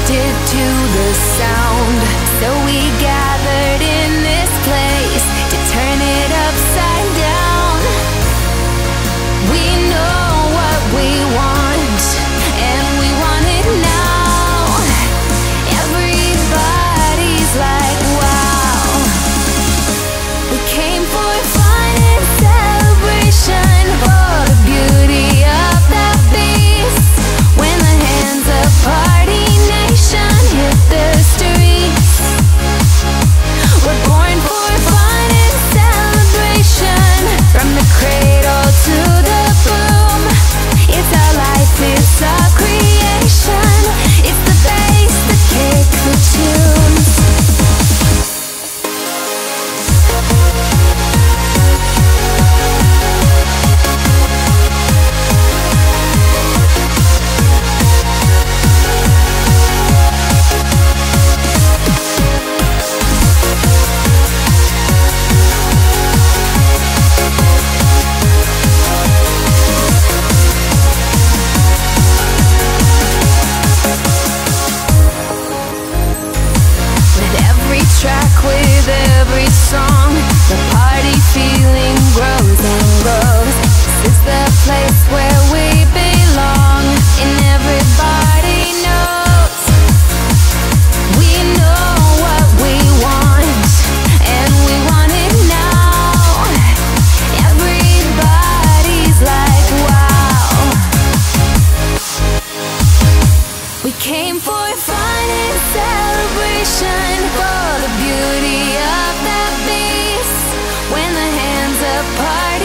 addicted to the sound. So we gathered in this place to turn it upside down. We know what we want, and we want it now. Everybody's like, wow. We came for fun and celebration, for the beauty of the beast. When the hands of Party Nation hit the streets, we're born for fun and celebration. From the cradle to the boom, it's our life, it's our creation. It's the bass, the kick, the tunes. Track with every song, the party feeling grows and grows. This is the place where we belong, and everybody knows. We know what we want, and we want it now. Everybody's like, wow. We came for fun and celebration, for the beauty of the beast. When the hands of Party